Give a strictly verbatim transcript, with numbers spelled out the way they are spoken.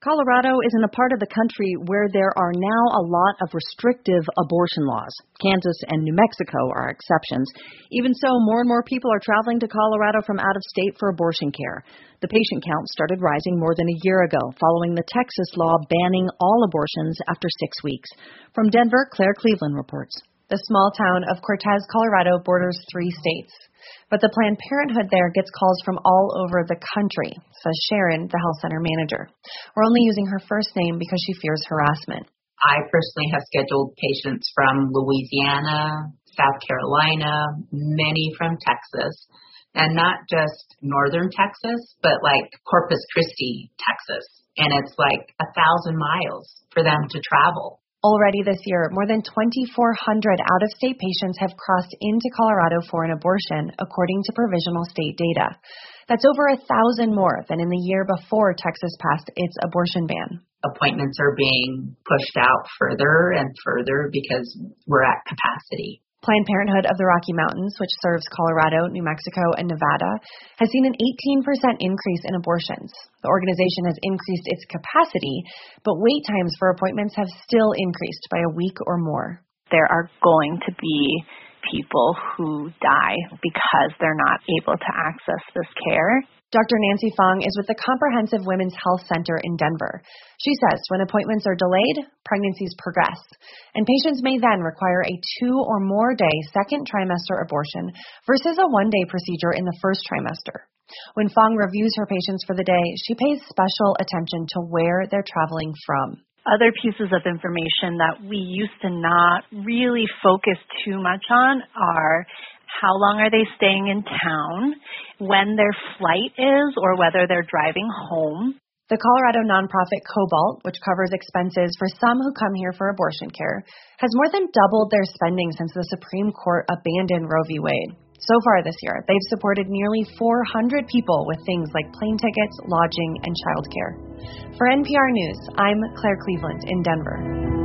Colorado is in a part of the country where there are now a lot of restrictive abortion laws. Kansas and New Mexico are exceptions. Even so, more and more people are traveling to Colorado from out of state for abortion care. The patient count started rising more than a year ago, following the Texas law banning all abortions after six weeks. From Denver, Claire Cleveland reports. The small town of Cortez, Colorado borders three states. But the Planned Parenthood there gets calls from all over the country, says Sharon, the health center manager. We're only using her first name because she fears harassment. I personally have scheduled patients from Louisiana, South Carolina, many from Texas, and not just northern Texas, but like Corpus Christi, Texas. And it's like a thousand miles for them to travel. Already this year, more than twenty-four hundred out-of-state patients have crossed into Colorado for an abortion, according to provisional state data. That's over a thousand more than in the year before Texas passed its abortion ban. Appointments are being pushed out further and further because we're at capacity. Planned Parenthood of the Rocky Mountains, which serves Colorado, New Mexico, and Nevada, has seen an eighteen percent increase in abortions. The organization has increased its capacity, but wait times for appointments have still increased by a week or more. There are going to be people who die because they're not able to access this care. Doctor Nancy Fong is with the Comprehensive Women's Health Center in Denver. She says when appointments are delayed, pregnancies progress, and patients may then require a two or more day second trimester abortion versus a one-day procedure in the first trimester. When Fong reviews her patients for the day, she pays special attention to where they're traveling from. Other pieces of information that we used to not really focus too much on are how long are they staying in town, when their flight is, or whether they're driving home. The Colorado nonprofit Cobalt, which covers expenses for some who come here for abortion care, has more than doubled their spending since the Supreme Court abandoned Roe v. Wade. So far this year, they've supported nearly four hundred people with things like plane tickets, lodging, and childcare. For N P R News, I'm Claire Cleveland in Denver.